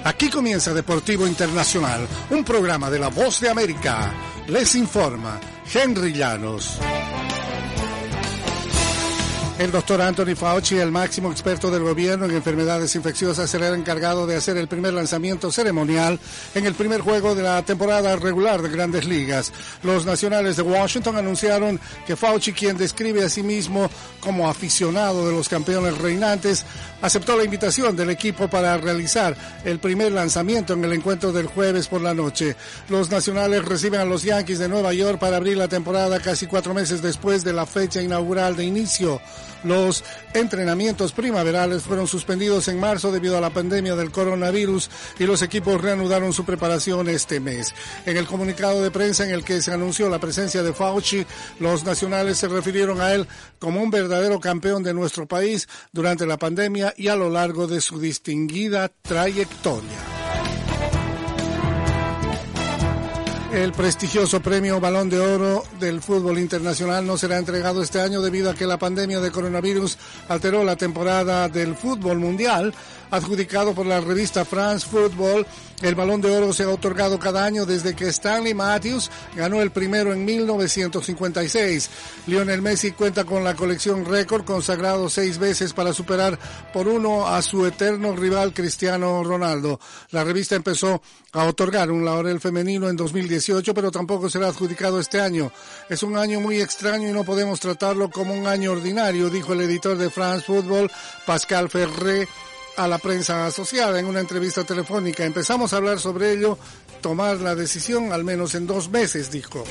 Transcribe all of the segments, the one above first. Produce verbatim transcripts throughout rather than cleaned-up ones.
Aquí comienza Deportivo Internacional, un programa de La Voz de América. Les informa Henry Llanos. El doctor Anthony Fauci, el máximo experto del gobierno en enfermedades infecciosas, será el encargado de hacer el primer lanzamiento ceremonial en el primer juego de la temporada regular de Grandes Ligas. Los Nacionales de Washington anunciaron que Fauci, quien describe a sí mismo como aficionado de los campeones reinantes, aceptó la invitación del equipo para realizar el primer lanzamiento en el encuentro del jueves por la noche. Los Nacionales reciben a los Yankees de Nueva York para abrir la temporada casi cuatro meses después de la fecha inaugural de inicio. Los entrenamientos primaverales fueron suspendidos en marzo debido a la pandemia del coronavirus y los equipos reanudaron su preparación este mes. En el comunicado de prensa en el que se anunció la presencia de Fauci, los nacionales se refirieron a él como un verdadero campeón de nuestro país durante la pandemia y a lo largo de su distinguida trayectoria. El prestigioso premio Balón de Oro del fútbol internacional no será entregado este año debido a que la pandemia de coronavirus alteró la temporada del fútbol mundial. Adjudicado por la revista France Football, el Balón de Oro se ha otorgado cada año desde que Stanley Matthews ganó el primero en mil novecientos cincuenta y seis. Lionel Messi cuenta con la colección récord, consagrado seis veces para superar por uno a su eterno rival Cristiano Ronaldo. La revista empezó a otorgar un laurel femenino en dos mil dieciocho, pero tampoco será adjudicado este año. Es un año muy extraño y no podemos tratarlo como un año ordinario, dijo el editor de France Football, Pascal Ferré, a la prensa asociada en una entrevista telefónica. Empezamos a hablar sobre ello, tomar la decisión al menos en dos meses, dijo.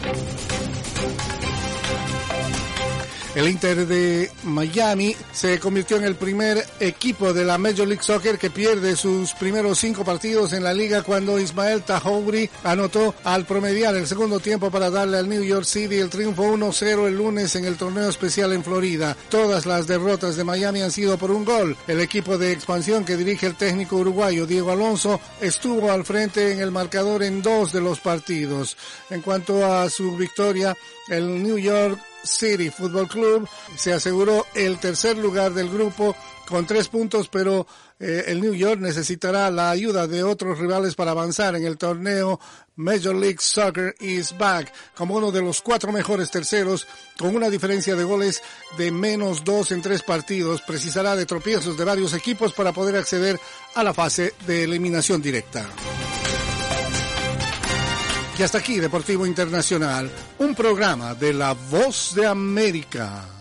El Inter de Miami se convirtió en el primer equipo de la Major League Soccer que pierde sus primeros cinco partidos en la liga cuando Ismael Tajouri anotó al promediar el segundo tiempo para darle al New York City el triunfo uno cero el lunes en el torneo especial en Florida. Todas las derrotas de Miami han sido por un gol. El equipo de expansión que dirige el técnico uruguayo Diego Alonso estuvo al frente en el marcador en dos de los partidos. En cuanto a su victoria, el New York City Football Club se aseguró el tercer lugar del grupo con tres puntos, pero eh, el New York necesitará la ayuda de otros rivales para avanzar en el torneo. Major League Soccer is back como uno de los cuatro mejores terceros, con una diferencia de goles de menos dos en tres partidos. Precisará de tropiezos de varios equipos para poder acceder a la fase de eliminación directa. Y hasta aquí Deportivo Internacional, un programa de La Voz de América.